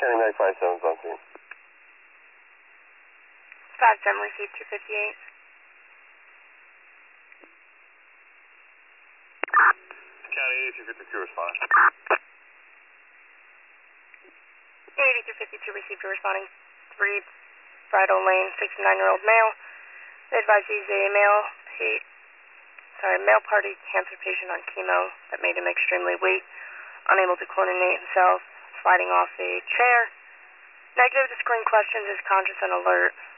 County Mag 57 on scene. 57 received 258. County 8252 responding. 8252 received a responding 3 Bridle Lane, 69-year-old male. They advise he's a male party cancer patient on chemo that made him extremely weak, unable to coordinate himself, sliding off a chair. Negative to screen questions, is conscious and alert.